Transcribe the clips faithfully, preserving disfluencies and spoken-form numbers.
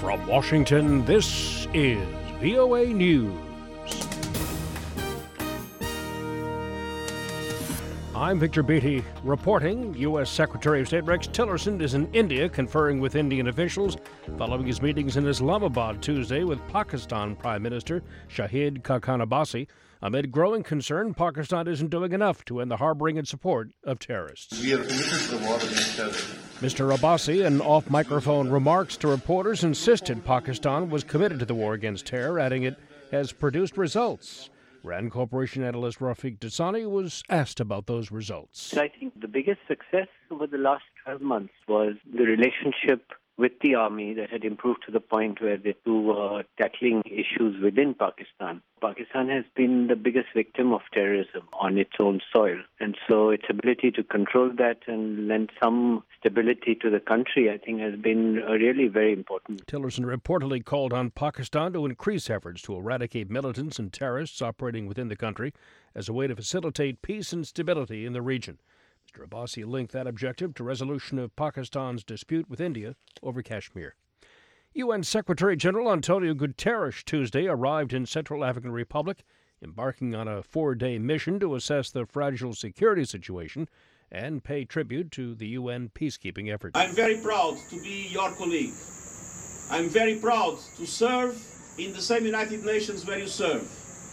From Washington, this is V O A News. I'm Victor Beatty reporting. U S. Secretary of State Rex Tillerson is in India conferring with Indian officials following his meetings in Islamabad Tuesday with Pakistan Prime Minister Shahid Khaqan Abbasi. Amid growing concern, Pakistan isn't doing enough to end the harboring and support of terrorists. We are committed to the war against terrorism. Mister Abbasi, in off-microphone remarks to reporters, insisted Pakistan was committed to the war against terror, adding it has produced results. Rand Corporation analyst Rafiq Dasani was asked about those results. I think the biggest success over the last twelve months was the relationship with the army that had improved to the point where the two were tackling issues within Pakistan. Pakistan has been the biggest victim of terrorism on its own soil. And so its ability to control that and lend some stability to the country, I think, has been really very important. Tillerson reportedly called on Pakistan to increase efforts to eradicate militants and terrorists operating within the country as a way to facilitate peace and stability in the region. Mister Abbasi linked that objective to resolution of Pakistan's dispute with India over Kashmir. U N. Secretary General Antonio Guterres Tuesday arrived in Central African Republic, embarking on a four-day mission to assess the fragile security situation and pay tribute to the U N peacekeeping efforts. I'm very proud to be your colleague. I'm very proud to serve in the same United Nations where you serve.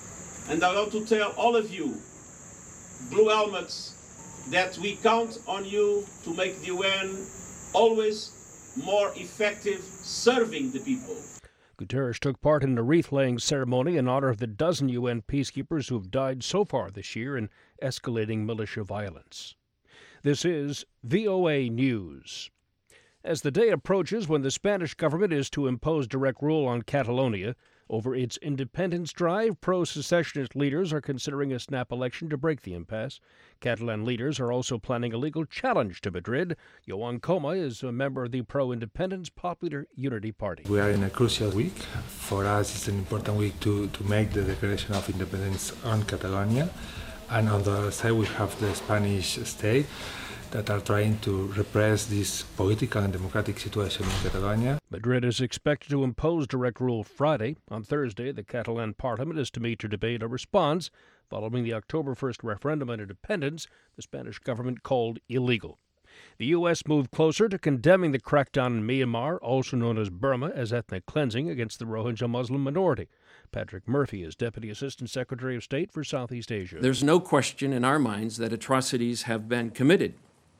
And I want to tell all of you, Blue Helmets, that we count on you to make the U N always more effective serving the people. Guterres took part in a wreath-laying ceremony in honor of the dozen U N peacekeepers who have died so far this year in escalating militia violence. This is V O A News. As the day approaches when the Spanish government is to impose direct rule on Catalonia over its independence drive, pro-secessionist leaders are considering a snap election to break the impasse. Catalan leaders are also planning a legal challenge to Madrid. Joan Coma is a member of the pro-independence Popular Unity Party. We are in a crucial week. For us, it's an important week to, to make the declaration of independence on Catalonia. And on the other side, we have the Spanish state that are trying to repress this political and democratic situation in Catalonia. Madrid is expected to impose direct rule Friday. On Thursday, the Catalan parliament is to meet to debate a response following the October first referendum on independence the Spanish government called illegal. The U S moved closer to condemning the crackdown in Myanmar, also known as Burma, as ethnic cleansing against the Rohingya Muslim minority. Patrick Murphy is Deputy Assistant Secretary of State for Southeast Asia. There's no question in our minds that atrocities have been committed,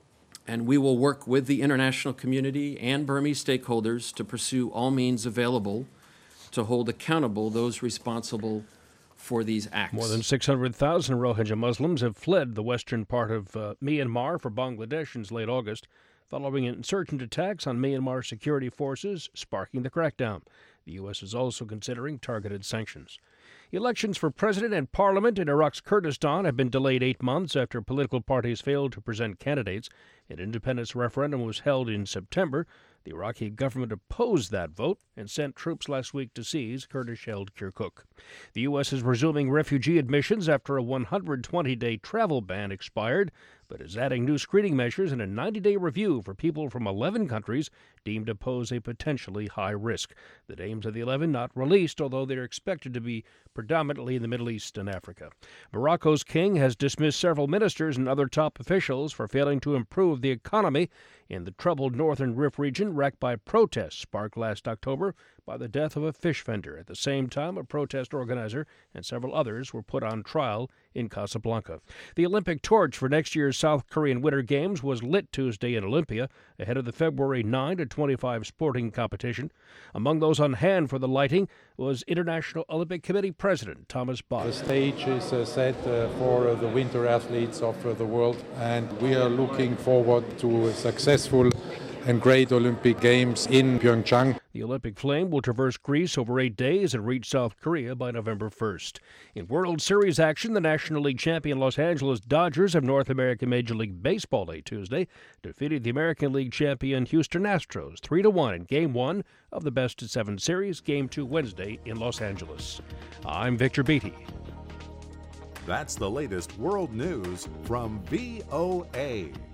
and we will work with the international community and Burmese stakeholders to pursue all means available to hold accountable those responsible for these acts. More than six hundred thousand Rohingya Muslims have fled the western part of uh, Myanmar for Bangladesh since late August, following insurgent attacks on Myanmar security forces, sparking the crackdown. The U S is also considering targeted sanctions. Elections for president and parliament in Iraq's Kurdistan have been delayed eight months after political parties failed to present candidates. An independence referendum was held in September. The Iraqi government opposed that vote and sent troops last week to seize Kurdish-held Kirkuk. The U S is resuming refugee admissions after a one hundred twenty day travel ban expired, but is adding new screening measures and a ninety day review for people from eleven countries deemed to pose a potentially high risk. The names of the eleven not released, although they are expected to be predominantly in the Middle East and Africa. Morocco's king has dismissed several ministers and other top officials for failing to improve the economy in the troubled northern Rif region wrecked by protests sparked last October by the death of a fish vendor. At the same time, a protest organizer and several others were put on trial in Casablanca. The Olympic torch for next year's South Korean Winter Games was lit Tuesday in Olympia ahead of the February ninth to twenty-five sporting competition. Among those on hand for the lighting was International Olympic Committee President Thomas Bach. The stage is uh, set uh, for uh, the winter athletes of uh, the world, and we are looking forward to a successful and great Olympic Games in Pyeongchang. The Olympic flame will traverse Greece over eight days and reach South Korea by November first. In World Series action, the National League champion Los Angeles Dodgers of North American Major League Baseball Day Tuesday defeated the American League champion Houston Astros three to one in Game one of the Best of Seven Series, Game two Wednesday in Los Angeles. I'm Victor Beatty. That's the latest world news from V O A.